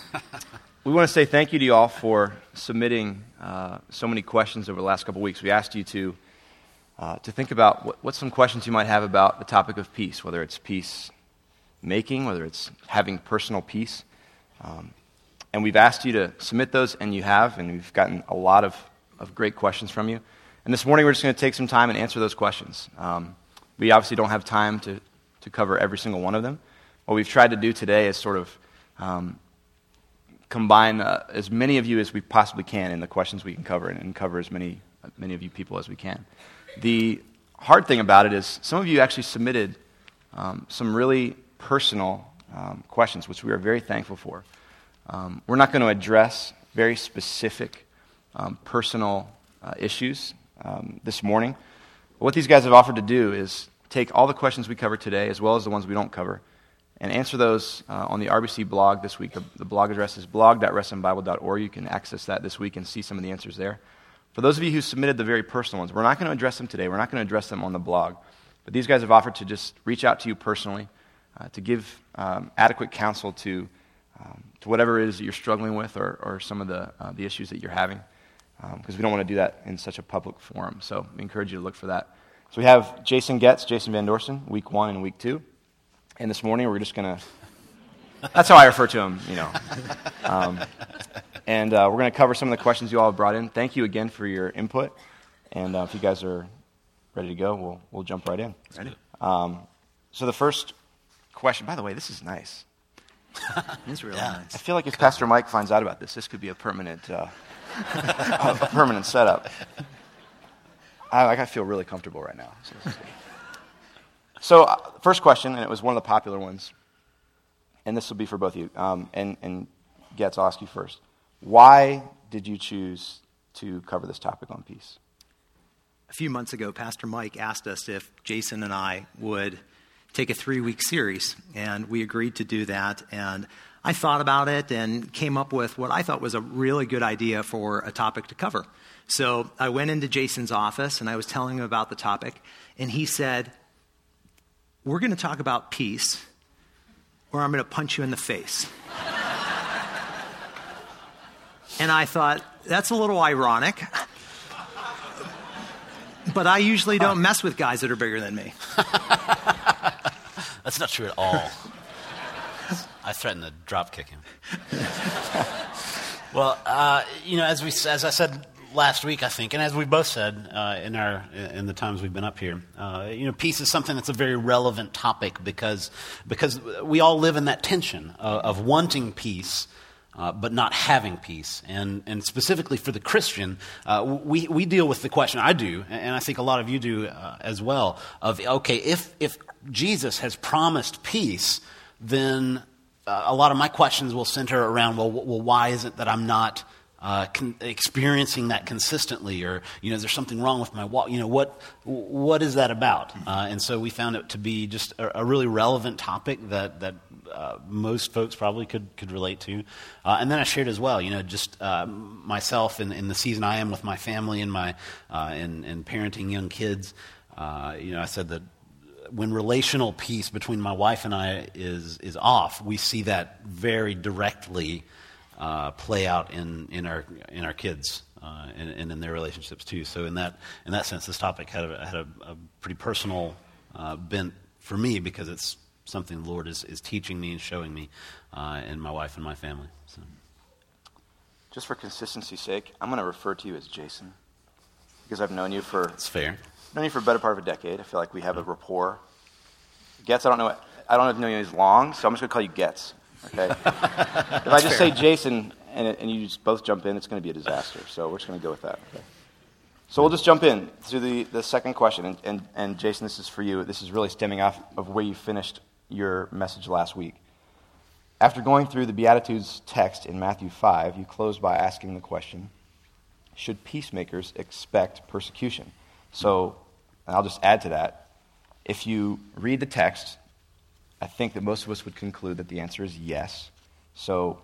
We want to say thank you to you all for submitting so many questions over the last couple of weeks. We asked you to think about what some questions you might have about the topic of peace, whether it's peace making, whether it's having personal peace. And we've asked you to submit those, and you have, and we've gotten a lot of great questions from you. And this morning we're just going to take some time and answer those questions. We obviously don't have time to cover every single one of them. What we've tried to do today is sort of combine as many of you as we possibly can in the questions we can cover, and cover as many of you people as we can. The hard thing about it is some of you actually submitted some really personal questions, which we are very thankful for. We're not going to address very specific personal issues this morning. But what these guys have offered to do is take all the questions we cover today, as well as the ones we don't cover, and answer those on the RBC blog this week. The blog address is blog.restonbible.org. You can access that this week and see some of the answers there. For those of you who submitted the very personal ones, we're not going to address them today. We're not going to address them on the blog. But these guys have offered to just reach out to you personally, to give adequate counsel to whatever it is that you're struggling with, or some of the issues that you're having, because we don't want to do that in such a public forum. So we encourage you to look for that. So we have Jason Van Dorsen, week 1 and week 2. And this morning we're just going to, that's how I refer to him, And we're going to cover some of the questions you all have brought in. Thank you again for your input. And if you guys are ready to go, we'll jump right in. Ready? So the first question, by the way, this is nice. It's really nice. I feel like if Pastor Mike finds out about this could be a permanent setup. I feel really comfortable right now. So first question, and it was one of the popular ones, and this will be for both of you. And Getz, I'll ask you first. Why did you choose to cover this topic on peace? A few months ago, Pastor Mike asked us if Jason and I would take a 3-week series, and we agreed to do that. And I thought about it and came up with what I thought was a really good idea for a topic to cover. So I went into Jason's office, and I was telling him about the topic, and he said, "We're going to talk about peace, or I'm going to punch you in the face." And I thought, that's a little ironic, but I usually don't mess with guys that are bigger than me. That's not true at all. I threatened to drop kick him. Well, as I said last week, I think, and as we both said in the times we've been up here, peace is something that's a very relevant topic because we all live in that tension of wanting peace, but not having peace. And specifically for the Christian, we deal with the question, I do, and I think a lot of you do as well, of, okay, if Jesus has promised peace, then a lot of my questions will center around, well, why is it that I'm not experiencing that consistently? Or, is there something wrong with my walk? What is that about? And so we found it to be just a really relevant topic that most folks probably could relate to. And then I shared as well, just myself in the season I am with my family and my and parenting young kids. I said that when relational peace between my wife and I is off, we see that very directly play out in our kids and in their relationships too. So in that sense, this topic had a pretty personal bent for me, because it's something the Lord is teaching me and showing me in my wife and my family. So. Just for consistency's sake, I'm going to refer to you as Jason, because I've known you for... It's fair. Known you for a better part of a decade. I feel like we have a rapport. Getz, I don't know if you know you as long, so I'm just going to call you Getz. Okay. If I just say Jason and you just both jump in, it's going to be a disaster. So we're just going to go with that. Okay. So we'll just jump in to the second question. And Jason, this is for you. This is really stemming off of where you finished your message last week. After going through the Beatitudes text in Matthew 5, you closed by asking the question, should peacemakers expect persecution? So, and I'll just add to that, if you read the text, I think that most of us would conclude that the answer is yes. So,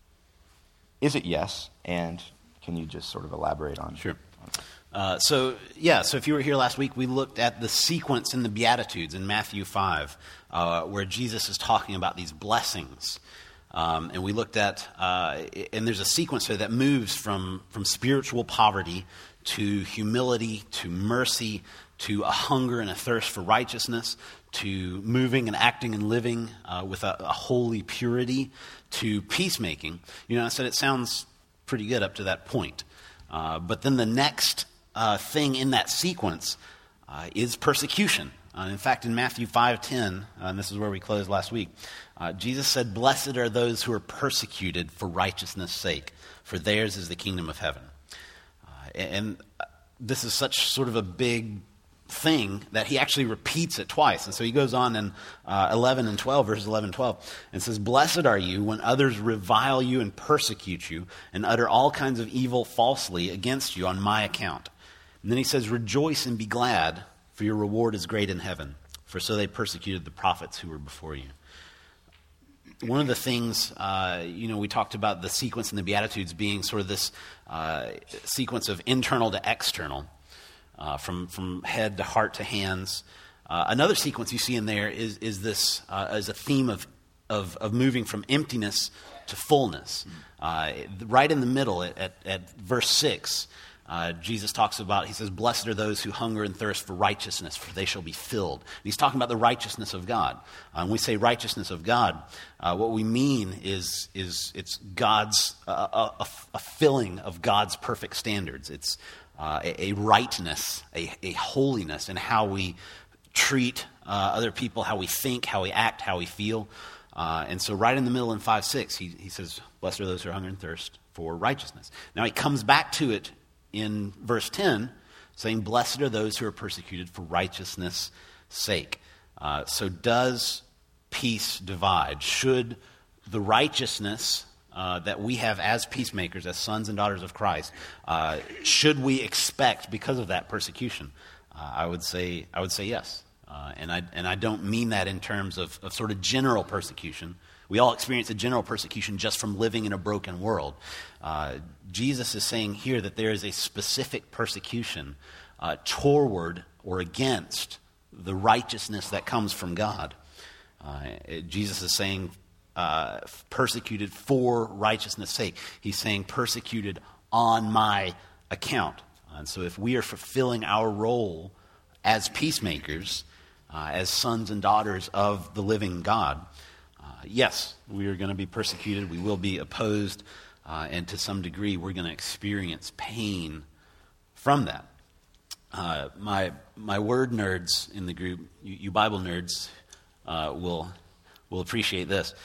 is it yes? And can you just sort of elaborate on? Sure. So if you were here last week, we looked at the sequence in the Beatitudes in Matthew 5, where Jesus is talking about these blessings. And we looked at, and there's a sequence here that moves from spiritual poverty to humility, to mercy, to a hunger and a thirst for righteousness, to moving and acting and living with a holy purity, to peacemaking. I said it sounds pretty good up to that point. But then the next thing in that sequence is persecution. In fact, in Matthew 5:10, and this is where we closed last week, Jesus said, "Blessed are those who are persecuted for righteousness' sake, for theirs is the kingdom of heaven." And this is such sort of a big thing that he actually repeats it twice. And so he goes on in 11 and 12, verses 11 and 12, and says, "Blessed are you when others revile you and persecute you and utter all kinds of evil falsely against you on my account." And then he says, "Rejoice and be glad, for your reward is great in heaven, for so they persecuted the prophets who were before you." One of the things, we talked about the sequence in the Beatitudes being sort of this sequence of internal to external, from head to heart to hands. Another sequence you see in there is this as a theme of moving from emptiness to fullness. Right in the middle at verse 6, Jesus talks about, he says, "Blessed are those who hunger and thirst for righteousness, for they shall be filled." And he's talking about the righteousness of God. When we say righteousness of God, what we mean is it's God's, a filling of God's perfect standards. It's a rightness, a holiness in how we treat other people, how we think, how we act, how we feel. And so right in the middle in 5:6, he says, "Blessed are those who hunger and thirst for righteousness." Now he comes back to it in verse 10, saying, "Blessed are those who are persecuted for righteousness' sake." So does peace divide? Should the righteousness that we have as peacemakers, as sons and daughters of Christ, should we expect because of that persecution? I would say yes. And I don't mean that in terms of sort of general persecution. We all experience a general persecution just from living in a broken world. Jesus is saying here that there is a specific persecution toward or against the righteousness that comes from God. Jesus is saying persecuted for righteousness' sake. He's saying persecuted on my account. And so if we are fulfilling our role as peacemakers, as sons and daughters of the living God, yes, we are going to be persecuted. We will be opposed. And to some degree, we're going to experience pain from that. My word nerds in the group, you Bible nerds, will appreciate this.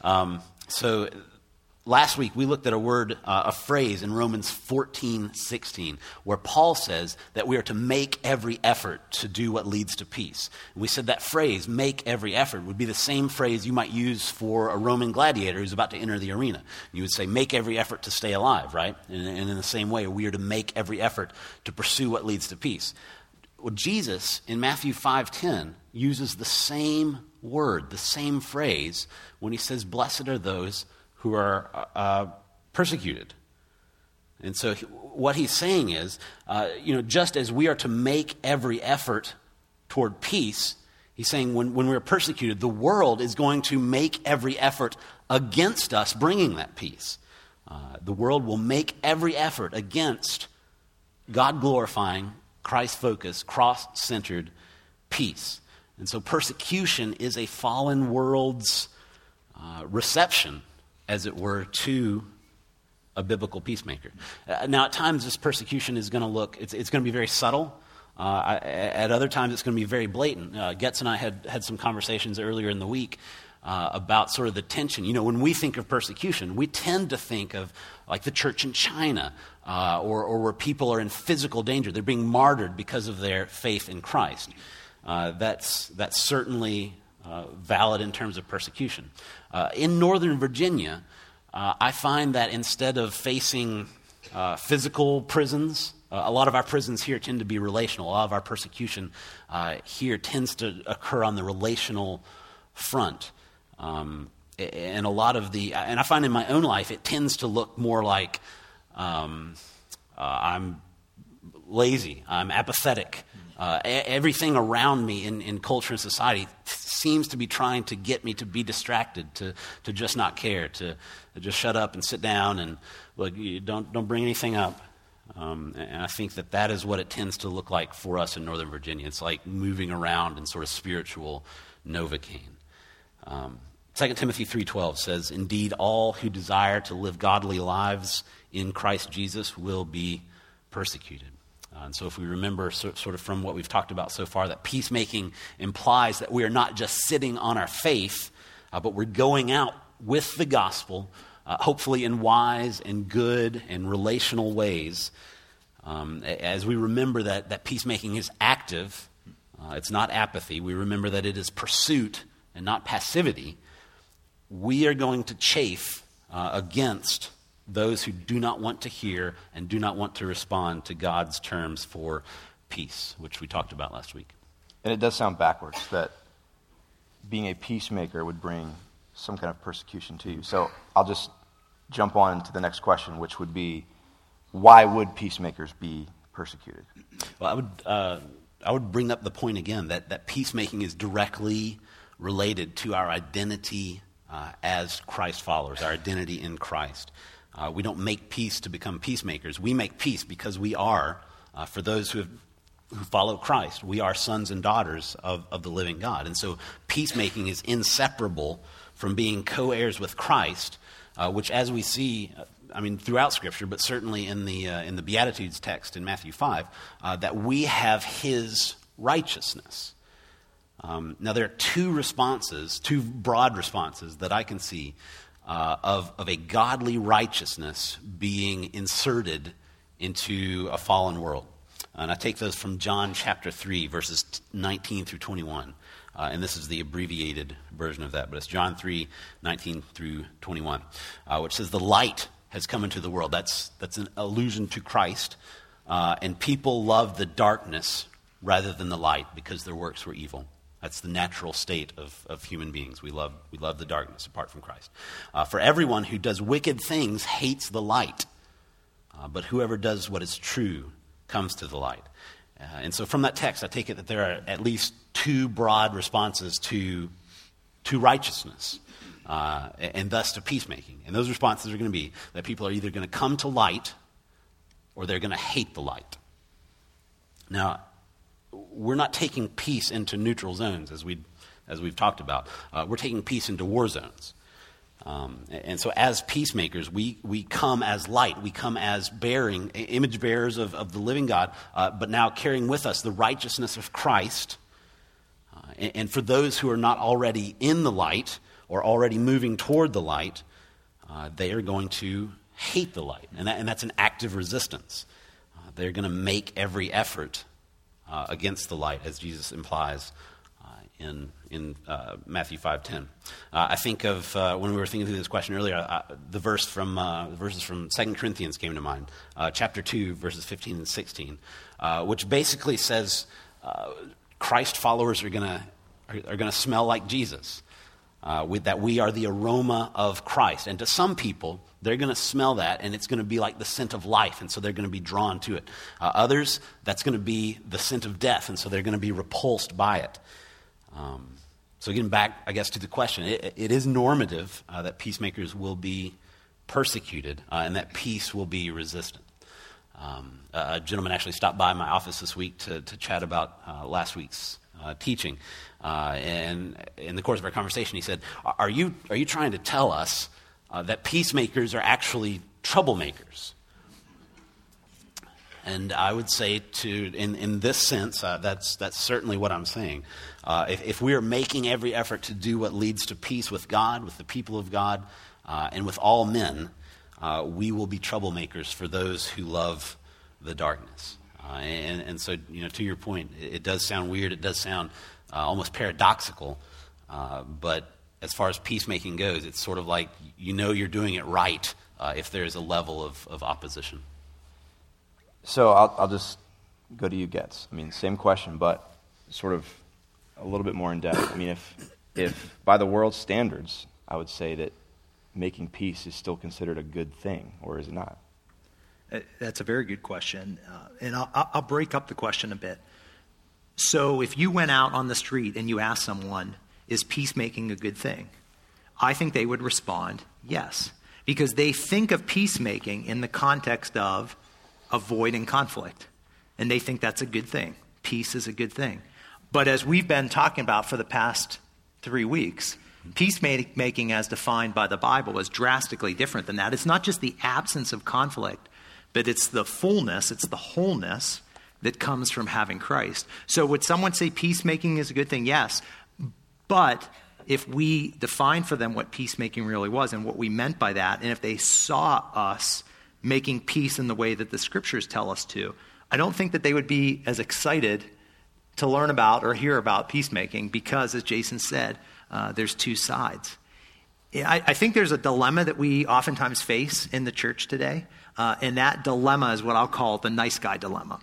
So last week we looked at a phrase in Romans 14:16, where Paul says that we are to make every effort to do what leads to peace. And we said that phrase, "make every effort," would be the same phrase you might use for a Roman gladiator who's about to enter the arena. You would say, "make every effort to stay alive," right? And in the same way, we are to make every effort to pursue what leads to peace. Well, Jesus, in Matthew 5:10, uses the same word, the same phrase, when he says, "Blessed are those who are persecuted." And so what he's saying is, just as we are to make every effort toward peace, he's saying when we're persecuted, the world is going to make every effort against us bringing that peace. The world will make every effort against God-glorifying, Christ-focused, cross-centered peace. And so persecution is a fallen world's reception, as it were, to a biblical peacemaker. Now, at times, this persecution is going to look, it's going to be very subtle. At other times, it's going to be very blatant. Getz and I had some conversations earlier in the week about sort of the tension. When we think of persecution, we tend to think of like the church in China, or where people are in physical danger. They're being martyred because of their faith in Christ. That's certainly valid in terms of persecution. In Northern Virginia, I find that instead of facing physical prisons, a lot of our prisons here tend to be relational. A lot of our persecution here tends to occur on the relational front. And a lot of and I find in my own life, it tends to look more like I'm lazy, I'm apathetic. Everything around me in culture and society seems to be trying to get me to be distracted, to just not care, to just shut up and sit down and look, you don't bring anything up. And I think that is what it tends to look like for us in Northern Virginia. It's like moving around in sort of spiritual Novocaine. 2 Timothy 3:12 says, "Indeed, all who desire to live godly lives in Christ Jesus will be persecuted." And so if we remember sort of from what we've talked about so far, that peacemaking implies that we are not just sitting on our faith, but we're going out with the gospel, hopefully in wise and good and relational ways. As we remember that peacemaking is active, it's not apathy. We remember that it is pursuit and not passivity. We are going to chafe against those who do not want to hear and do not want to respond to God's terms for peace, which we talked about last week. And it does sound backwards that being a peacemaker would bring some kind of persecution to you. So I'll just jump on to the next question, which would be, why would peacemakers be persecuted? Well, I would bring up the point again that peacemaking is directly related to our identity as Christ followers, our identity in Christ. We don't make peace to become peacemakers. We make peace because we are, for those who follow Christ, we are sons and daughters of the living God. And so peacemaking is inseparable from being co-heirs with Christ, which, as we see, throughout Scripture, but certainly in the Beatitudes text in Matthew 5, that we have His righteousness. Now, there are two broad responses that I can see of a godly righteousness being inserted into a fallen world. And I take those from John chapter 3, verses 19 through 21. And this is the abbreviated version of that, but it's John 3, 19 through 21, which says, "The light has come into the world." That's an allusion to Christ. And people loved the darkness rather than the light because their works were evil. That's the natural state of human beings. We love the darkness apart from Christ. "For everyone who does wicked things hates the light, but whoever does what is true comes to the light." And so from that text, I take it that there are at least two broad responses to righteousness, and thus to peacemaking. And those responses are going to be that people are either going to come to light or they're going to hate the light. Now, we're not taking peace into neutral zones, as we've talked about. We're taking peace into war zones. And so as peacemakers, we come as light. We come as image bearers of the living God, but now carrying with us the righteousness of Christ. And for those who are not already in the light or already moving toward the light, they are going to hate the light. And that's an active resistance. They're going to make every effort against the light, as Jesus implies in Matthew 5:10. I think of when we were thinking through this question earlier, the verses from 2 Corinthians came to mind, chapter 2, verses 15 and 16, which basically says Christ followers are going to smell like Jesus. That we are the aroma of Christ, and to some people, they're going to smell that, and it's going to be like the scent of life, and so they're going to be drawn to it. Others, that's going to be the scent of death, and so they're going to be repulsed by it. So getting back, I guess, to the question, it is normative that peacemakers will be persecuted, and that peace will be resistant. A gentleman actually stopped by my office this week to chat about last week's teaching, and in the course of our conversation, he said, "Are you trying to tell us that peacemakers are actually troublemakers?" And I would say, in this sense, that's certainly what I'm saying. If we are making every effort to do what leads to peace with God, with the people of God, and with all men, we will be troublemakers for those who love the darkness. And so, to your point, it does sound weird. It does sound almost paradoxical. But as far as peacemaking goes, it's sort of like you're doing it right if there's a level of opposition. So I'll just go to you, Getz. Same question, but sort of a little bit more in depth. If by the world's standards, I would say that making peace is still considered a good thing, or is it not? That's a very good question, and I'll break up the question a bit. So if you went out on the street and you asked someone, is peacemaking a good thing? I think they would respond, yes, because they think of peacemaking in the context of avoiding conflict, and they think that's a good thing. Peace is a good thing. But as we've been talking about for the past 3 weeks, peacemaking as defined by the Bible is drastically different than that. It's not just the absence of conflict, but it's the fullness, it's the wholeness that comes from having Christ. So would someone say peacemaking is a good thing? Yes. But if we define for them what peacemaking really was and what we meant by that, and if they saw us making peace in the way that the scriptures tell us to, I don't think that they would be as excited to learn about or hear about peacemaking because, as Jason said, there's two sides. I think there's a dilemma that we oftentimes face in the church today, and that dilemma is what I'll call the nice guy dilemma.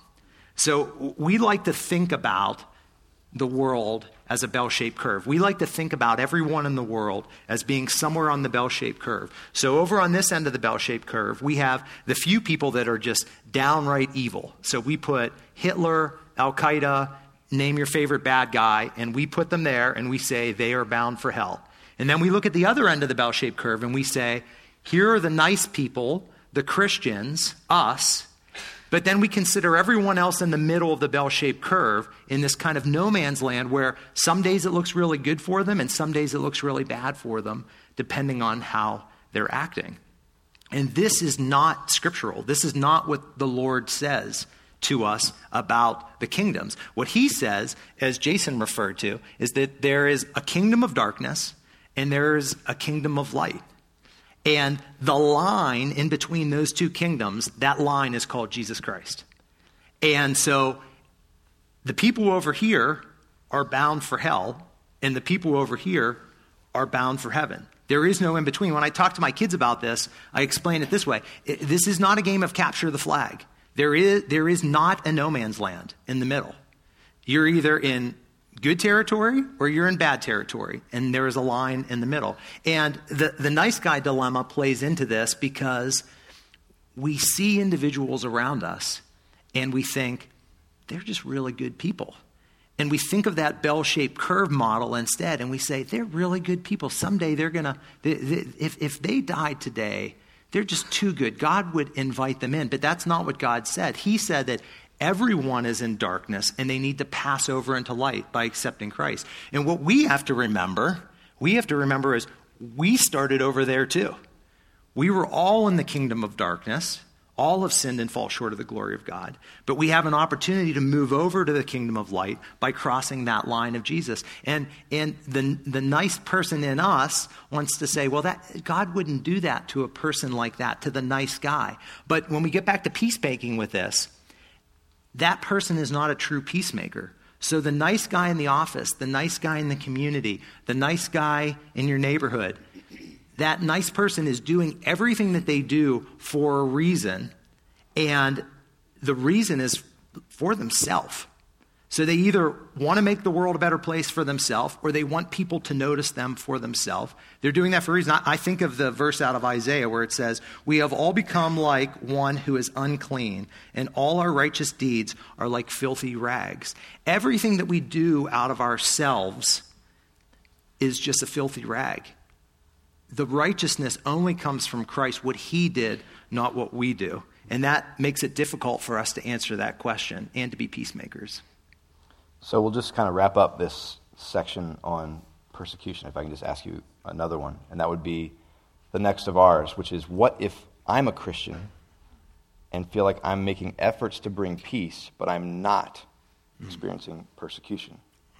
So we like to think about the world as a bell-shaped curve. We like to think about everyone in the world as being somewhere on the bell-shaped curve. So over on this end of the bell-shaped curve, we have the few people that are just downright evil. So we put Hitler, Al-Qaeda, name your favorite bad guy, and we put them there and we say they are bound for hell. And then we look at the other end of the bell-shaped curve and we say, here are the nice people, the Christians, us. But then we consider everyone else in the middle of the bell-shaped curve in this kind of no man's land where some days it looks really good for them and some days it looks really bad for them, depending on how they're acting. And this is not scriptural. This is not what the Lord says to us about the kingdoms. What he says, as Jason referred to, is that there is a kingdom of darkness and there is a kingdom of light. And the line in between those two kingdoms, that line is called Jesus Christ. And so the people over here are bound for hell, and the people over here are bound for heaven. There is no in between. When I talk to my kids about this, I explain it this way. This is not a game of capture the flag. There is not a no man's land in the middle. You're either in good territory or you're in bad territory, and there is a line in the middle. And the nice guy dilemma plays into this because we see individuals around us and we think they're just really good people. And we think of that bell-shaped curve model instead, and we say they're really good people. Someday they're going to, if they died today, they're just too good. God would invite them in. But that's not what God said. He said that everyone is in darkness and they need to pass over into light by accepting Christ. And what we have to remember is we started over there too. We were all in the kingdom of darkness. All have sinned and fall short of the glory of God. But we have an opportunity to move over to the kingdom of light by crossing that line of Jesus. And the nice person in us wants to say, well, that God wouldn't do that to a person like that, to the nice guy. But when we get back to peacemaking with this, that person is not a true peacemaker. So the nice guy in the office, the nice guy in the community, the nice guy in your neighborhood, that nice person is doing everything that they do for a reason, and the reason is for themselves. So they either want to make the world a better place for themselves, or they want people to notice them for themselves. They're doing that for a reason. I think of the verse out of Isaiah where it says, we have all become like one who is unclean, and all our righteous deeds are like filthy rags. Everything that we do out of ourselves is just a filthy rag. The righteousness only comes from Christ, what he did, not what we do. And that makes it difficult for us to answer that question and to be peacemakers. So we'll just kind of wrap up this section on persecution, if I can just ask you another one. And that would be the next of ours, which is, what if I'm a Christian and feel like I'm making efforts to bring peace, but I'm not experiencing persecution?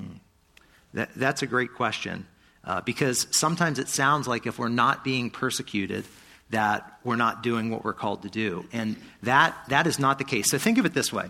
That's a great question, because sometimes it sounds like if we're not being persecuted, that we're not doing what we're called to do. And that is not the case. So think of it this way.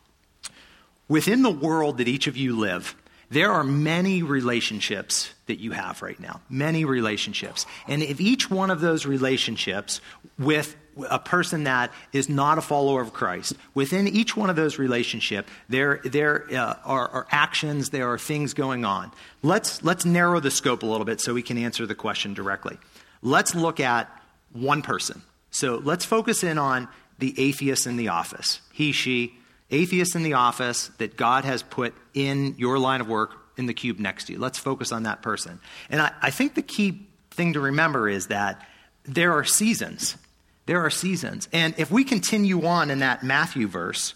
Within the world that each of you live, there are many relationships that you have right now, many relationships. And if each one of those relationships with a person that is not a follower of Christ, within each one of those relationships, there are actions, there are things going on. Let's narrow the scope a little bit so we can answer the question directly. Let's look at one person. So let's focus in on the atheist in the office. He, she, atheist in the office that God has put in your line of work in the cube next to you. Let's focus on that person. And I think the key thing to remember is that there are seasons. There are seasons. And if we continue on in that Matthew verse,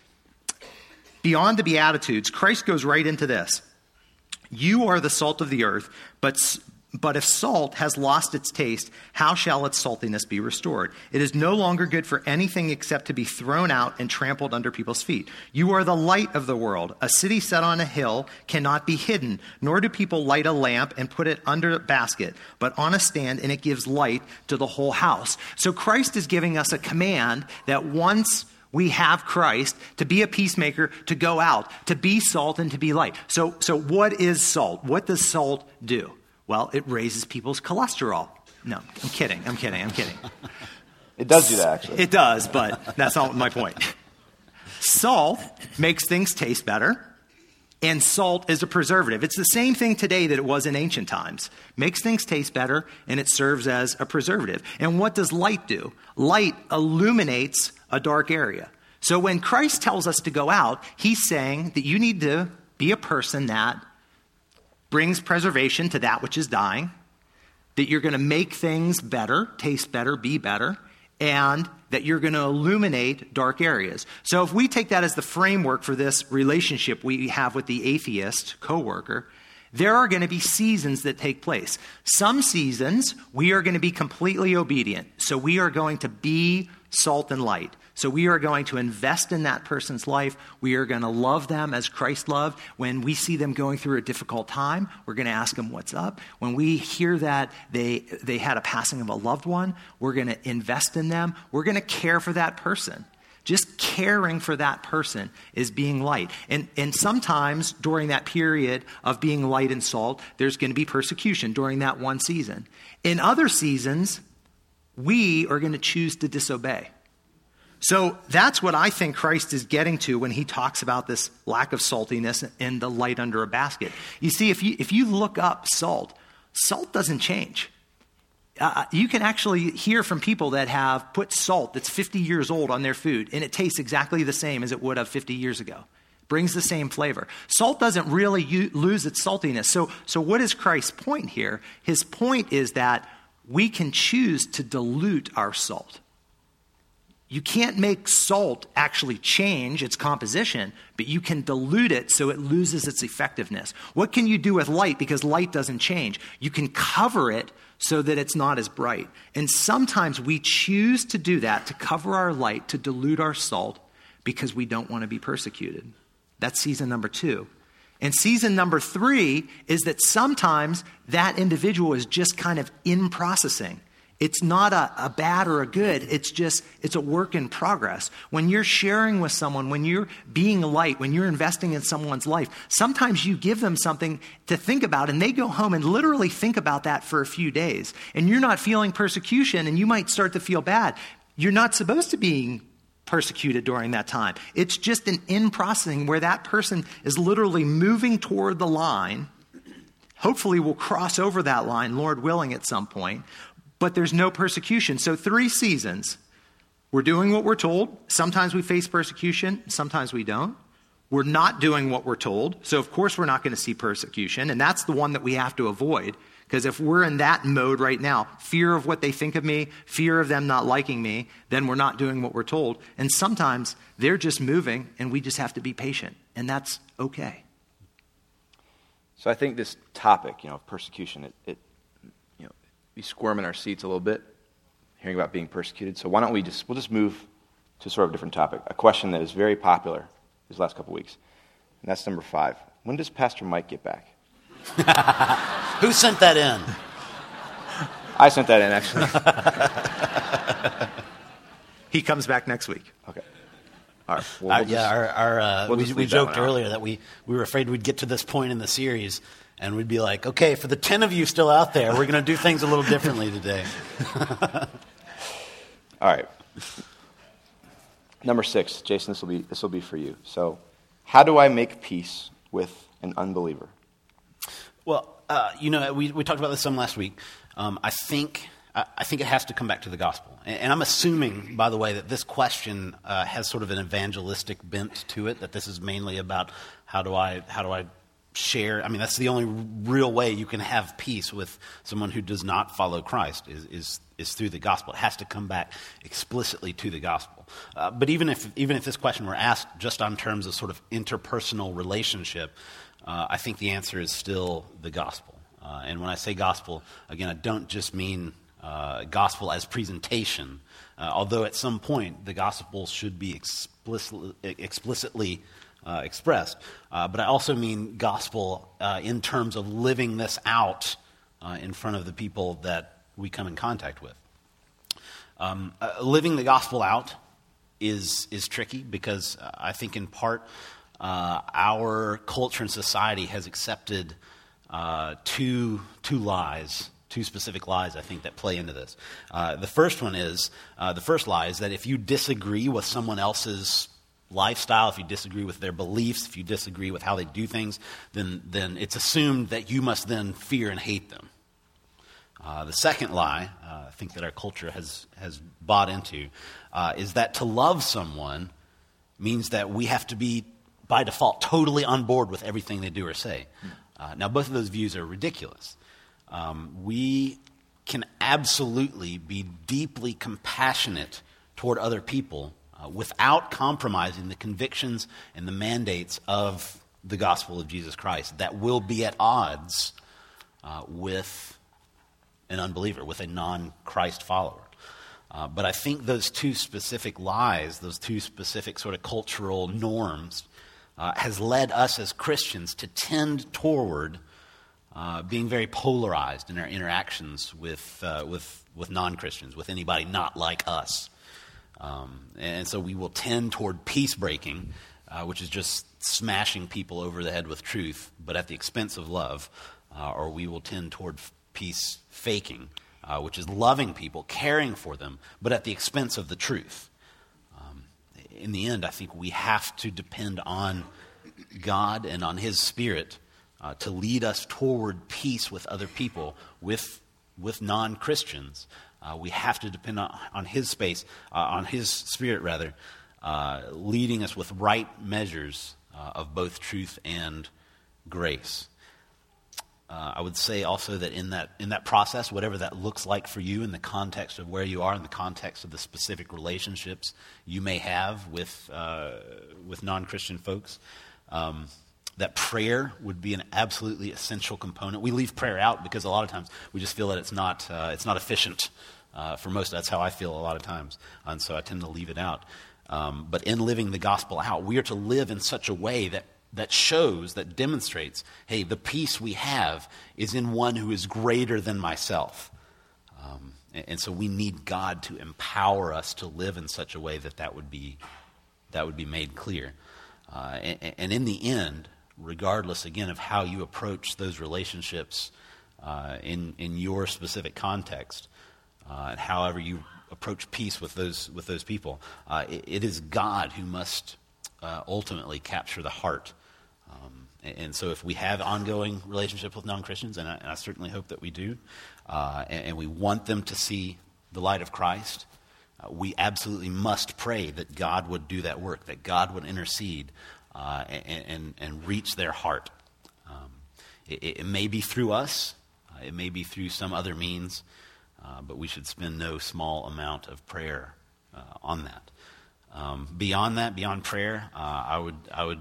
beyond the Beatitudes, Christ goes right into this. You are the salt of the earth, but if salt has lost its taste, how shall its saltiness be restored? It is no longer good for anything except to be thrown out and trampled under people's feet. You are the light of the world. A city set on a hill cannot be hidden, nor do people light a lamp and put it under a basket, but on a stand, and it gives light to the whole house. So Christ is giving us a command that once we have Christ, to be a peacemaker, to go out, to be salt and to be light. So what is salt? What does salt do? Well, it raises people's cholesterol. No, I'm kidding. It does do that, actually. It does, but that's not my point. Salt makes things taste better, and salt is a preservative. It's the same thing today that it was in ancient times. Makes things taste better, and it serves as a preservative. And what does light do? Light illuminates a dark area. So when Christ tells us to go out, he's saying that you need to be a person that brings preservation to that which is dying, that you're going to make things better, taste better, be better, and that you're going to illuminate dark areas. So if we take that as the framework for this relationship we have with the atheist coworker, there are going to be seasons that take place. Some seasons, we are going to be completely obedient. So we are going to be salt and light. So we are going to invest in that person's life. We are going to love them as Christ loved. When we see them going through a difficult time, we're going to ask them what's up. When we hear that they had a passing of a loved one, we're going to invest in them. We're going to care for that person. Just caring for that person is being light. And sometimes during that period of being light and salt, there's going to be persecution during that one season. In other seasons, we are going to choose to disobey. So that's what I think Christ is getting to when he talks about this lack of saltiness and the light under a basket. You see, if you look up salt doesn't change. You can actually hear from people that have put salt that's 50 years old on their food, and it tastes exactly the same as it would have 50 years ago. Brings the same flavor. Salt doesn't really lose its saltiness. So what is Christ's point here? His point is that we can choose to dilute our salt. You can't make salt actually change its composition, but you can dilute it so it loses its effectiveness. What can you do with light? Because light doesn't change. You can cover it so that it's not as bright. And sometimes we choose to do that, to cover our light, to dilute our salt, because we don't want to be persecuted. That's season number 2. And season number 3 is that sometimes that individual is just kind of in processing. It's not a bad or a good. It's a work in progress. When you're sharing with someone, when you're being light, when you're investing in someone's life, sometimes you give them something to think about, and they go home and literally think about that for a few days. And you're not feeling persecution, and you might start to feel bad. You're not supposed to be persecuted during that time. It's just an in-processing where that person is literally moving toward the line. Hopefully we'll cross over that line, Lord willing, at some point. But there's no persecution. So 3 seasons. We're doing what we're told. Sometimes we face persecution. Sometimes we don't. We're not doing what we're told. So of course we're not going to see persecution. And that's the one that we have to avoid. Because if we're in that mode right now, fear of what they think of me, fear of them not liking me, then we're not doing what we're told. And sometimes they're just moving and we just have to be patient. And that's okay. So I think this topic, of persecution, we squirm in our seats a little bit, hearing about being persecuted. So why don't we'll just move to sort of a different topic, a question that is very popular these last couple weeks. And that's number 5. When does Pastor Mike get back? Who sent that in? I sent that in, actually. He comes back next week. Okay. All right. We joked earlier that we were afraid we'd get to this point in the series and we'd be like, okay, for the 10 of you still out there, we're going to do things a little differently today. All right. Number 6, Jason, this will be for you. So, how do I make peace with an unbeliever? Well, we talked about this some last week. I think it has to come back to the gospel. And I'm assuming, by the way, that this question has sort of an evangelistic bent to it, that this is mainly about how do I share. I mean, that's the only real way you can have peace with someone who does not follow Christ is through the gospel. It has to come back explicitly to the gospel. But even if this question were asked just on terms of sort of interpersonal relationship, I think the answer is still the gospel. And when I say gospel, again, I don't just mean gospel as presentation, although at some point the gospel should be explicitly expressed. But I also mean gospel in terms of living this out in front of the people that we come in contact with. Living the gospel out is tricky because I think in part our culture and society has accepted two lies. Two specific lies, I think, that play into this. The first lie is that if you disagree with someone else's lifestyle, if you disagree with their beliefs, if you disagree with how they do things, then it's assumed that you must then fear and hate them. The second lie, I think that our culture has bought into, is that to love someone means that we have to be, by default, totally on board with everything they do or say. Now, both of those views are ridiculous. We can absolutely be deeply compassionate toward other people without compromising the convictions and the mandates of the gospel of Jesus Christ that will be at odds with an unbeliever, with a non-Christ follower. But I think those two specific lies, those two specific sort of cultural norms, has led us as Christians to tend toward being very polarized in our interactions with non-Christians, with anybody not like us. And so we will tend toward peace breaking, which is just smashing people over the head with truth, but at the expense of love. Or we will tend toward peace faking, which is loving people, caring for them, but at the expense of the truth. In the end, I think we have to depend on God and on His Spirit to lead us toward peace with other people, with non-Christians. We have to depend on His space, on His Spirit rather, leading us with right measures of both truth and grace. I would say also that in that process, whatever that looks like for you in the context of where you are, in the context of the specific relationships you may have with non-Christian folks, that prayer would be an absolutely essential component. We leave prayer out because a lot of times we just feel that it's not efficient. For most, that's how I feel a lot of times, and so I tend to leave it out. But in living the gospel out, we are to live in such a way that shows, that demonstrates, hey, the peace we have is in one who is greater than myself. And so we need God to empower us to live in such a way that would be made clear. And in the end, regardless, again, of how you approach those relationships in your specific context, and however you approach peace with those people, it is God who must ultimately capture the heart. And so if we have ongoing relationships with non-Christians, and I certainly hope that we do, and we want them to see the light of Christ, we absolutely must pray that God would do that work, that God would intercede and reach their heart. It may be through us, it may be through some other means, but we should spend no small amount of prayer on that. Beyond prayer, I would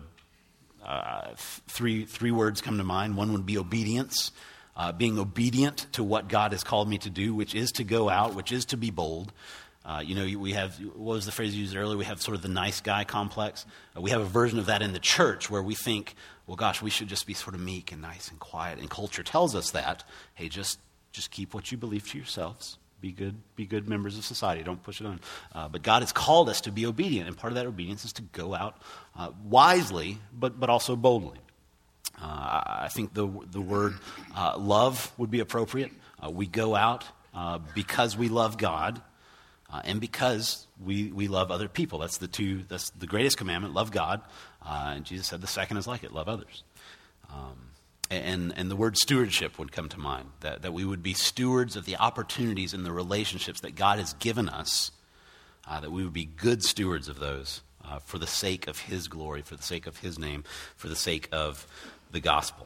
three words come to mind. One would be obedience, being obedient to what God has called me to do, which is to go out, which is to be bold. We have, what was the phrase used earlier? We have sort of the nice guy complex. We have a version of that in the church where we think, well, gosh, we should just be sort of meek and nice and quiet. And culture tells us that, hey, just keep what you believe to yourselves. Be good members of society. Don't push it on. But God has called us to be obedient, and part of that obedience is to go out wisely, but also boldly. I think the word love would be appropriate. We go out because we love God, and because we love other people. That's the greatest commandment: love God. And Jesus said the second is like it: love others. And the word stewardship would come to mind, that we would be stewards of the opportunities and the relationships that God has given us, that we would be good stewards of those for the sake of His glory, for the sake of His name, for the sake of the gospel.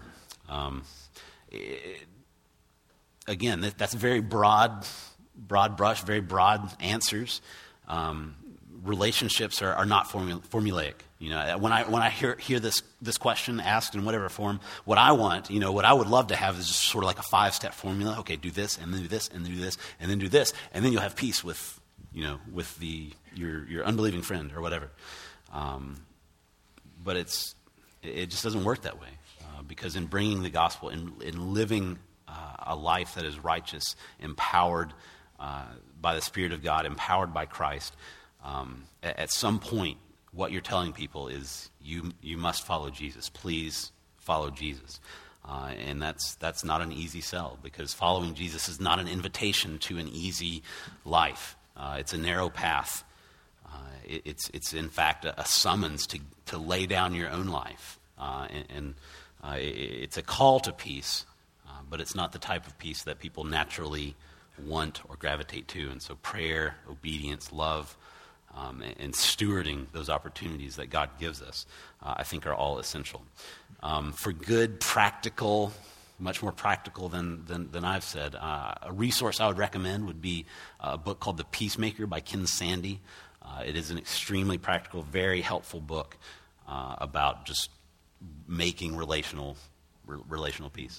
Again, that's a very broad brush, very broad answers. Relationships are not formulaic. You know, when I hear this question asked in whatever form, what I want, you know, what I would love to have is just sort of like a 5-step formula. Okay, do this, and then do this, and then do this, and then do this, and then you'll have peace with, you know, with your unbelieving friend or whatever. But it just doesn't work that way, because in bringing the gospel, in living a life that is righteous, empowered by the Spirit of God, empowered by Christ, at some point, what you're telling people is you must follow Jesus. Please follow Jesus. And that's not an easy sell, because following Jesus is not an invitation to an easy life. It's a narrow path. It's in fact a summons to lay down your own life. It's a call to peace, but it's not the type of peace that people naturally want or gravitate to. And so prayer, obedience, love, and stewarding those opportunities that God gives us, I think are all essential. For good, practical, much more practical than I've said, a resource I would recommend would be a book called The Peacemaker by Ken Sande. It is an extremely practical, very helpful book about just making relational peace.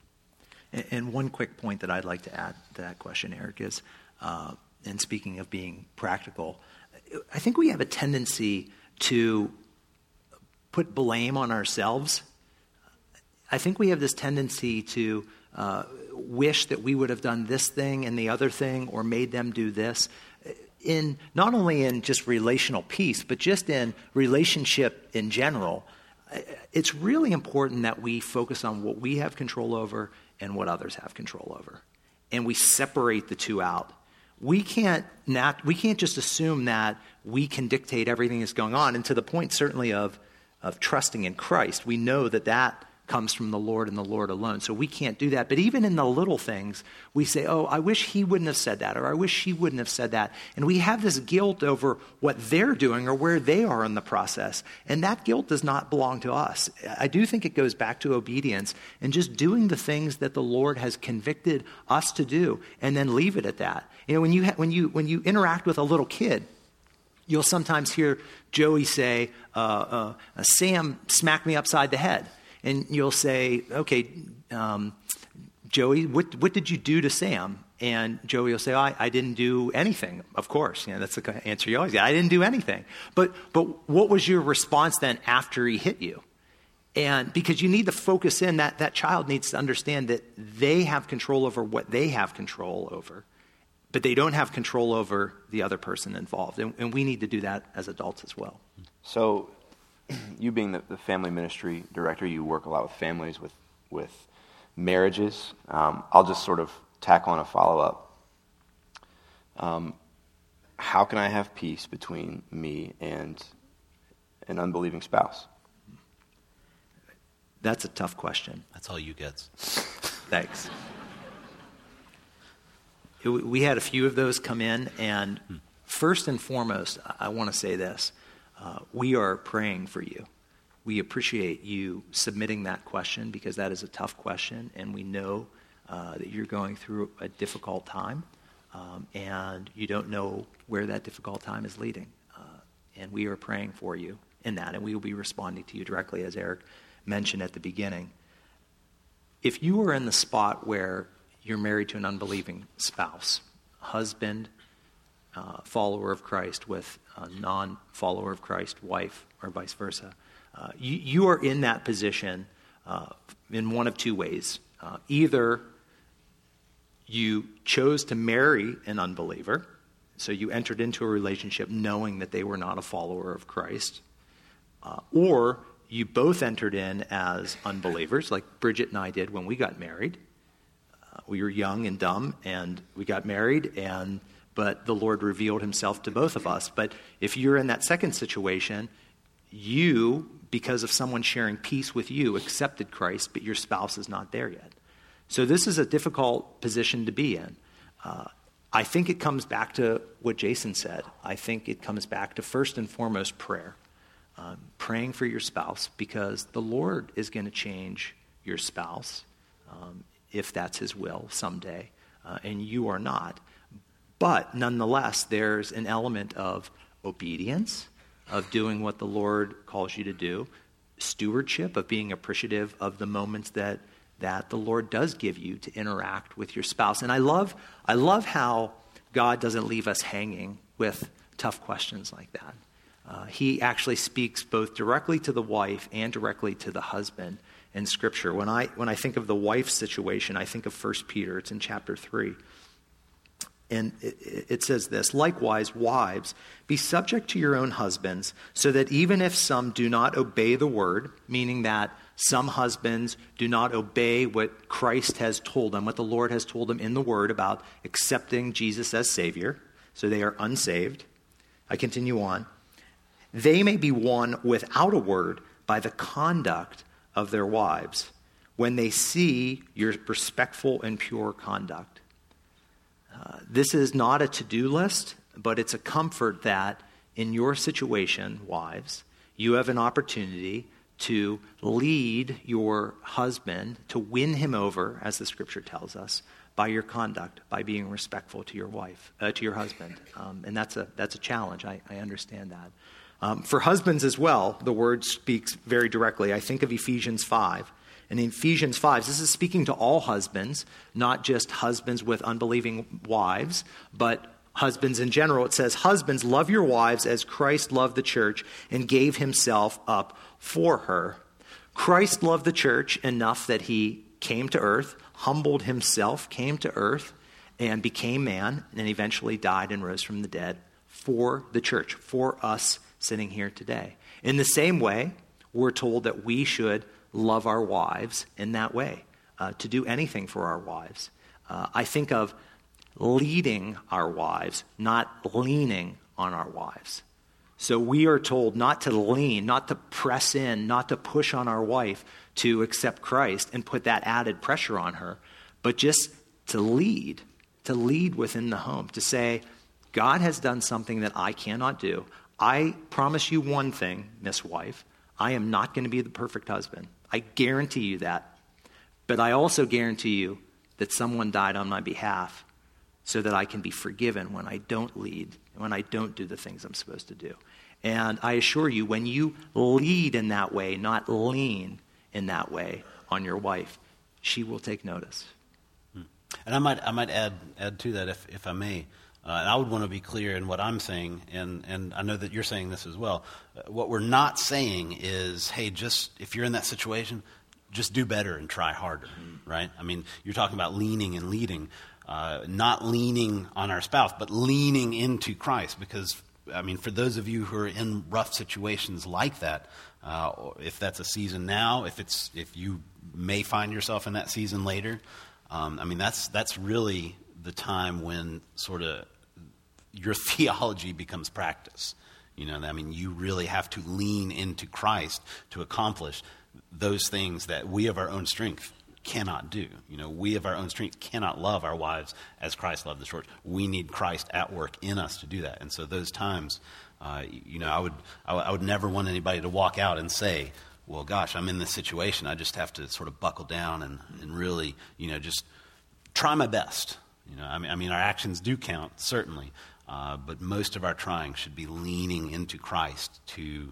And one quick point that I'd like to add to that question, Eric, is, and speaking of being practical, I think we have a tendency to put blame on ourselves. I think we have this tendency to wish that we would have done this thing and the other thing, or made them do this, in not only in just relational peace, but just in relationship in general. It's really important that we focus on what we have control over and what others have control over, and we separate the two out. We can't just assume that we can dictate everything that's going on, and to the point certainly of trusting in Christ. We know that comes from the Lord and the Lord alone, so we can't do that. But even in the little things, we say, oh, I wish he wouldn't have said that, or I wish she wouldn't have said that. And we have this guilt over what they're doing or where they are in the process, and that guilt does not belong to us. I do think it goes back to obedience and just doing the things that the Lord has convicted us to do, and then leave it at that. You know, when you interact with a little kid, you'll sometimes hear Joey say, Sam smacked me upside the head. And you'll say, okay, Joey, what did you do to Sam? And Joey will say, I didn't do anything. Of course, you know, that's the answer you always get. I didn't do anything. But what was your response then after he hit you? And because you need to focus in, that child needs to understand that they have control over what they have control over, but they don't have control over the other person involved. And we need to do that as adults as well. So you being the family ministry director, you work a lot with families, with marriages. I'll just sort of tack on a follow-up. How can I have peace between me and an unbelieving spouse? That's a tough question. That's all you get. Thanks. We had a few of those come in, and first and foremost, I want to say this. We are praying for you. We appreciate you submitting that question, because that is a tough question, and we know that you're going through a difficult time, and you don't know where that difficult time is leading. And we are praying for you in that, and we will be responding to you directly, as Eric mentioned at the beginning. If you are in the spot where you're married to an unbelieving spouse, husband, follower of Christ with a non-follower of Christ, wife, or vice versa, you are in that position in one of two ways. Either you chose to marry an unbeliever, so you entered into a relationship knowing that they were not a follower of Christ, or you both entered in as unbelievers, like Bridget and I did when we got married. We were young and dumb, and we got married, but the Lord revealed himself to both of us. But if you're in that second situation, you, because of someone sharing peace with you, accepted Christ, but your spouse is not there yet. So this is a difficult position to be in. I think it comes back to what Jason said. I think it comes back to, first and foremost, prayer. praying for your spouse, because the Lord is going to change your spouse if that's his will someday, and you are not. But nonetheless, there's an element of obedience, of doing what the Lord calls you to do, stewardship, of being appreciative of the moments that the Lord does give you to interact with your spouse. And I love how God doesn't leave us hanging with tough questions like that. He actually speaks both directly to the wife and directly to the husband in Scripture. When I think of the wife's situation, I think of 1 Peter. It's in chapter 3. And it says this: "Likewise, wives, be subject to your own husbands, so that even if some do not obey the word," meaning that some husbands do not obey what Christ has told them, what the Lord has told them in the word about accepting Jesus as Savior, so they are unsaved. I continue on. "They may be won without a word by the conduct of their wives, when they see your respectful and pure conduct." This is not a to-do list, but it's a comfort that in your situation, wives, you have an opportunity to lead your husband, to win him over, as the Scripture tells us, by your conduct, by being respectful to your wife, to your husband. And that's a challenge. I understand that. For husbands as well, the word speaks very directly. I think of Ephesians 5. And in Ephesians 5, this is speaking to all husbands, not just husbands with unbelieving wives, but husbands in general. It says, "Husbands, love your wives as Christ loved the church and gave himself up for her." Christ loved the church enough that he came to earth, humbled himself, came to earth, and became man, and eventually died and rose from the dead for the church, for us sitting here today. In the same way, we're told that we should love our wives in that way, to do anything for our wives. I think of leading our wives, not leaning on our wives. So we are told not to lean, not to press in, not to push on our wife to accept Christ and put that added pressure on her, but just to lead within the home, to say, God has done something that I cannot do. I promise you one thing, Miss Wife, I am not going to be the perfect husband. I guarantee you that. But I also guarantee you that someone died on my behalf so that I can be forgiven when I don't lead, when I don't do the things I'm supposed to do. And I assure you, when you lead in that way, not lean in that way on your wife, she will take notice. And I might add to that, if I may. And I would want to be clear in what I'm saying, and I know that you're saying this as well. What we're not saying is, hey, just if you're in that situation, just do better and try harder, right? I mean, you're talking about leaning and leading, not leaning on our spouse, but leaning into Christ. Because, I mean, for those of you who are in rough situations like that, if that's a season now, if you may find yourself in that season later, I mean, that's really the time when sort of your theology becomes practice. You know, I mean, you really have to lean into Christ to accomplish those things that we of our own strength cannot do. You know, we of our own strength cannot love our wives as Christ loved the church. We need Christ at work in us to do that. And so those times, you know, I would never want anybody to walk out and say, well, gosh, I'm in this situation. I just have to sort of buckle down and really, you know, just try my best. You know, I mean, our actions do count, certainly, but most of our trying should be leaning into Christ to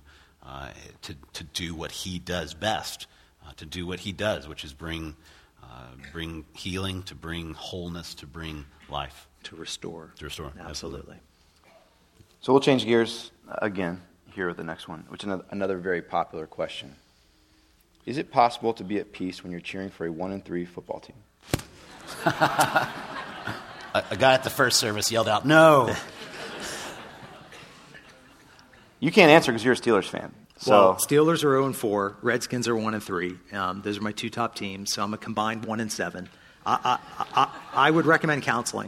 do what He does best, to do what He does, which is bring healing, to bring wholeness, to bring life, To restore. Absolutely. So we'll change gears again here with the next one, which is another very popular question. Is it possible to be at peace when you're cheering for a 1-3 football team? A guy at the first service yelled out, "No." You can't answer because you're a Steelers fan. So Well, Steelers are 0-4. Redskins are 1-3. Those are my two top teams. So I'm a combined 1-7. I would recommend counseling.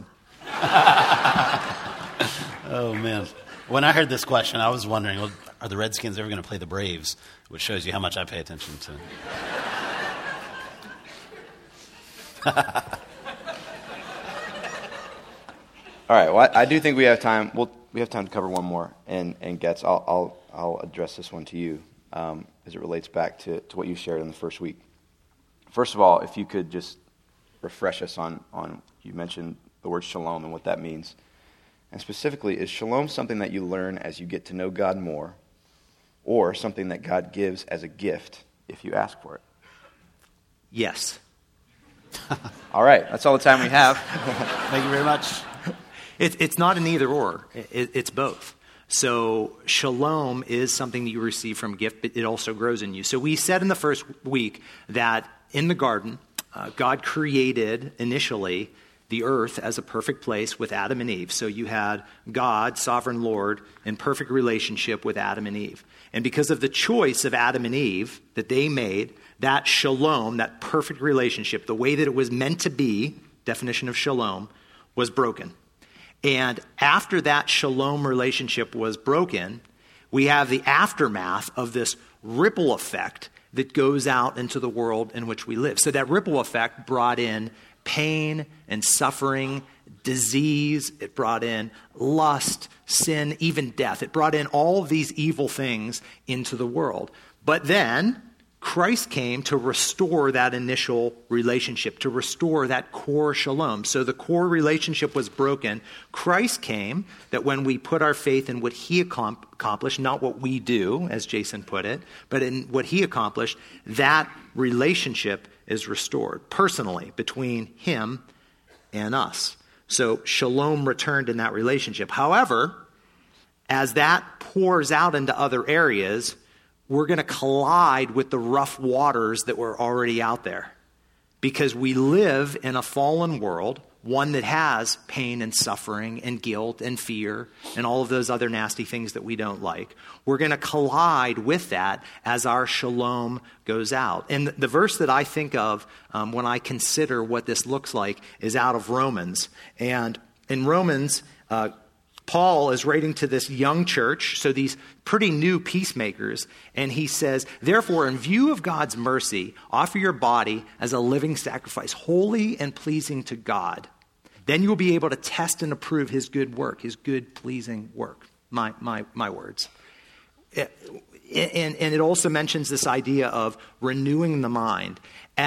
Oh, man. When I heard this question, I was wondering, well, are the Redskins ever going to play the Braves? Which shows you how much I pay attention to. all right. Well, I do think we have time. We have time to cover one more. And Getz, I'll I'll address this one to you as it relates back to what you shared in the first week. First of all, if you could just refresh us on you mentioned the word shalom and what that means. And specifically, is shalom something that you learn as you get to know God more, or something that God gives as a gift if you ask for it? Yes. All right, that's all the time we have. Thank you very much. It's not an either or. It's both. So shalom is something that you receive from a gift, but it also grows in you. So we said in the first week that in the garden, God created initially the earth as a perfect place with Adam and Eve. So you had God, sovereign Lord, in perfect relationship with Adam and Eve. And because of the choice of Adam and Eve that they made, that shalom, that perfect relationship, the way that it was meant to be, definition of shalom, was broken. And after that shalom relationship was broken, we have the aftermath of this ripple effect that goes out into the world in which we live. So that ripple effect brought in pain and suffering, disease. It brought in lust, sin, even death. It brought in all of these evil things into the world. But then Christ came to restore that initial relationship, to restore that core shalom. So the core relationship was broken. Christ came that when we put our faith in what he accomplished, not what we do, as Jason put it, but in what he accomplished, that relationship is restored personally between him and us. So shalom returned in that relationship. However, as that pours out into other areas, we're going to collide with the rough waters that were already out there. Because we live in a fallen world, one that has pain and suffering and guilt and fear and all of those other nasty things that we don't like. We're going to collide with that as our shalom goes out. And the verse that I think of when I consider what this looks like is out of Romans. And in Romans, Paul is writing to this young church, so these pretty new peacemakers, and he says, therefore, in view of God's mercy, offer your body as a living sacrifice, holy and pleasing to God. Then you will be able to test and approve his good work, his good, pleasing work. My words. And it also mentions this idea of renewing the mind.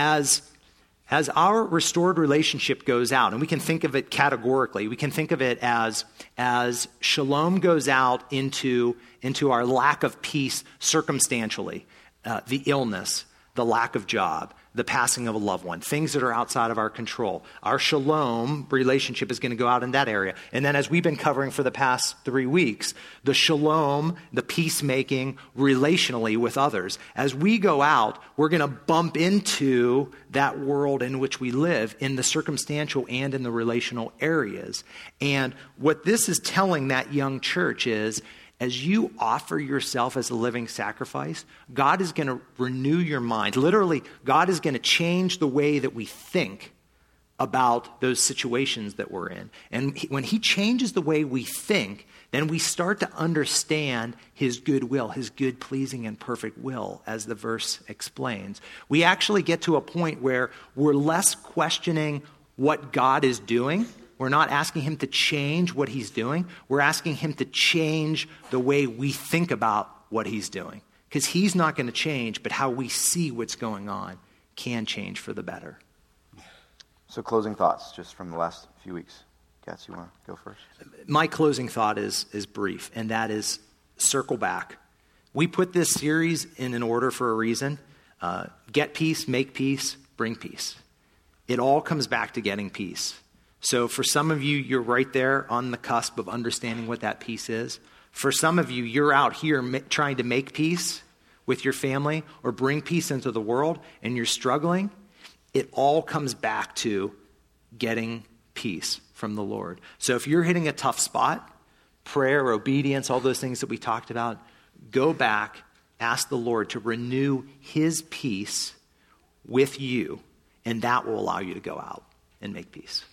As our restored relationship goes out, and we can think of it categorically, we can think of it as shalom goes out into our lack of peace circumstantially, the illness, the lack of job, the passing of a loved one, things that are outside of our control. Our shalom relationship is going to go out in that area. And then as we've been covering for the past 3 weeks, the shalom, the peacemaking relationally with others. As we go out, we're going to bump into that world in which we live in the circumstantial and in the relational areas. And what this is telling that young church is, as you offer yourself as a living sacrifice, God is going to renew your mind. Literally, God is going to change the way that we think about those situations that we're in. And when he changes the way we think, then we start to understand his good will, his good, pleasing, and perfect will, as the verse explains. We actually get to a point where we're less questioning what God is doing. We're not asking him to change what he's doing. We're asking him to change the way we think about what he's doing. Because he's not going to change, but how we see what's going on can change for the better. So closing thoughts, just from the last few weeks. Gats, you want to go first? My closing thought is brief, and that is circle back. We put this series in an order for a reason. Get peace, make peace, bring peace. It all comes back to getting peace. So for some of you, you're right there on the cusp of understanding what that peace is. For some of you, you're out here trying to make peace with your family or bring peace into the world, and you're struggling. It all comes back to getting peace from the Lord. So if you're hitting a tough spot, prayer, obedience, all those things that we talked about, go back, ask the Lord to renew his peace with you, and that will allow you to go out and make peace.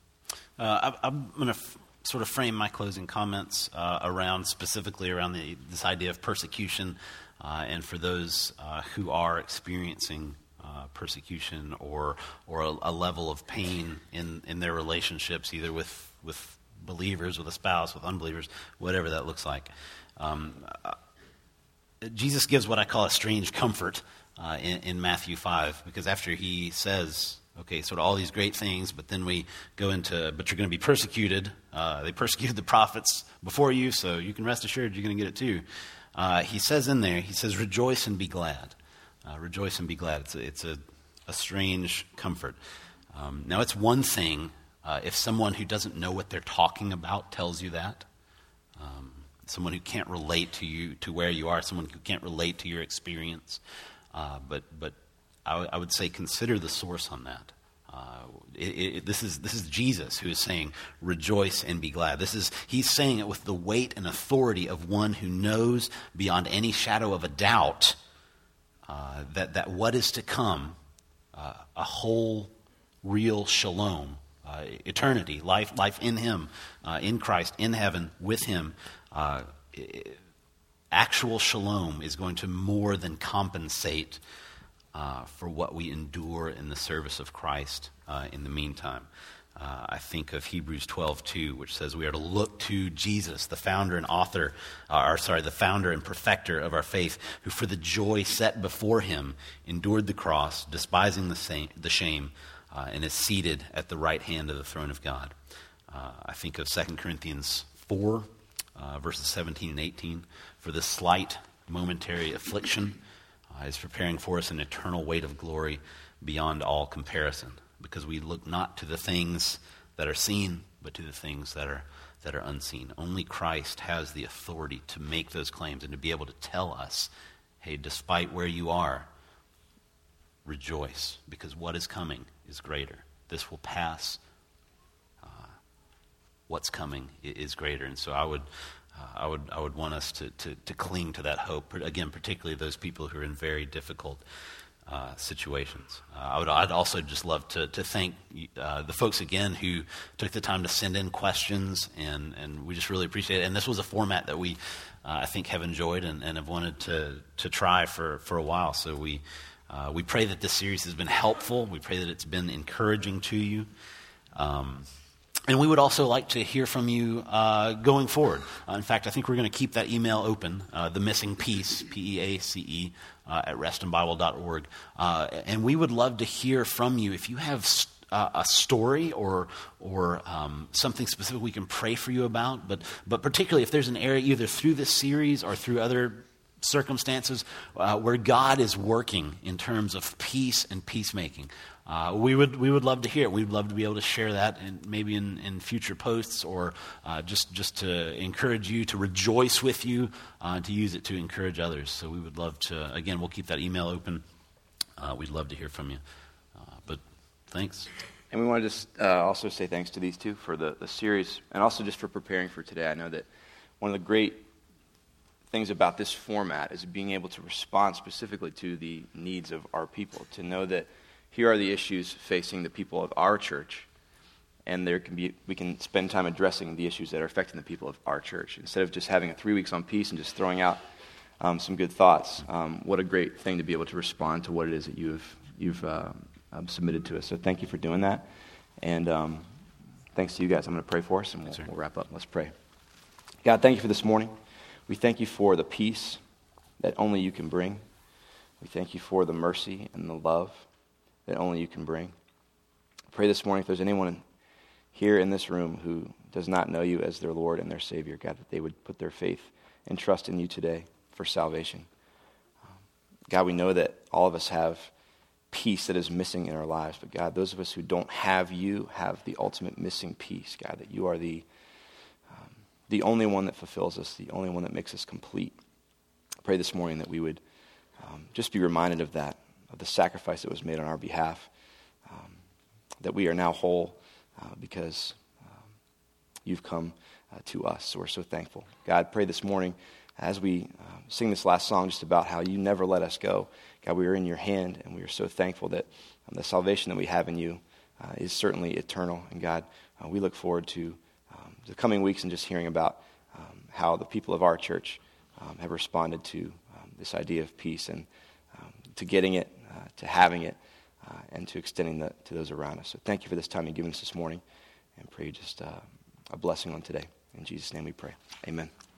I'm going to sort of frame my closing comments specifically around this idea of persecution, and for those who are experiencing persecution or a level of pain in their relationships, either with believers, with a spouse, with unbelievers, whatever that looks like. Jesus gives what I call a strange comfort in Matthew 5, because after he says, okay, sort of all these great things, but then we go into, but you're going to be persecuted. They persecuted the prophets before you, so you can rest assured you're going to get it too. He says in there, he says, rejoice and be glad. Rejoice and be glad. It's a strange comfort. Now, it's one thing if someone who doesn't know what they're talking about tells you that. Someone who can't relate to you, to where you are, someone who can't relate to your experience. But I would say consider the source on that. This is Jesus who is saying, rejoice and be glad. He's saying it with the weight and authority of one who knows beyond any shadow of a doubt that what is to come, a whole, real shalom, eternity, life in Him, in Christ, in heaven, with Him, actual shalom is going to more than compensate for what we endure in the service of Christ in the meantime. I think of Hebrews 12:2, which says we are to look to Jesus, the founder and the founder and perfecter of our faith, who for the joy set before Him endured the cross, despising the shame, and is seated at the right hand of the throne of God. I think of 2 Corinthians 4, verses 17 and 18. For this slight momentary affliction is preparing for us an eternal weight of glory beyond all comparison, because we look not to the things that are seen, but to the things that are unseen. Only Christ has the authority to make those claims and to be able to tell us, hey, despite where you are, rejoice, because what is coming is greater. This will pass. What's coming is greater. And so I would want us to cling to that hope. Again, particularly those people who are in very difficult situations. I'd also just love to thank the folks again who took the time to send in questions, and we just really appreciate it. And this was a format that we, I think, have enjoyed and have wanted to try for a while. So we pray that this series has been helpful. We pray that it's been encouraging to you. And we would also like to hear from you going forward. In fact, I think we're going to keep that email open, the missing piece, PEACE, at restonbible.org. And we would love to hear from you. If you have a story or something specific we can pray for you about, but particularly if there's an area either through this series or through other circumstances where God is working in terms of peace and peacemaking, we would love to hear it. We'd love to be able to share that, maybe in future posts, or just to encourage you, to rejoice with you, to use it to encourage others. So we would love to. Again, we'll keep that email open. We'd love to hear from you. But thanks. And we want to just also say thanks to these two for the series, and also just for preparing for today. I know that one of the great things about this format is being able to respond specifically to the needs of our people, to know that here are the issues facing the people of our church, and we can spend time addressing the issues that are affecting the people of our church, instead of just having 3 weeks on peace and just throwing out some good thoughts. What a great thing to be able to respond to what it is that you've submitted to us. So thank you for doing that, and thanks to you guys. I'm going to pray for us, and we'll wrap up. Let's pray. God, thank you for this morning. We thank you for the peace that only you can bring. We thank you for the mercy and the love that only you can bring. I pray this morning if there's anyone here in this room who does not know you as their Lord and their Savior, God, that they would put their faith and trust in you today for salvation. God, we know that all of us have peace that is missing in our lives, but God, those of us who don't have you have the ultimate missing peace, God, that you are the only one that fulfills us, the only one that makes us complete. I pray this morning that we would just be reminded of that, of the sacrifice that was made on our behalf, that we are now whole because you've come to us. So we're so thankful. God, pray this morning as we sing this last song just about how you never let us go. God, we are in your hand, and we are so thankful that the salvation that we have in you is certainly eternal. And God, we look forward to the coming weeks and just hearing about how the people of our church have responded to this idea of peace, and to getting it, to having it, and to extending that to those around us. So thank you for this time you've given us this morning, and pray just a blessing on today. In Jesus' name we pray. Amen.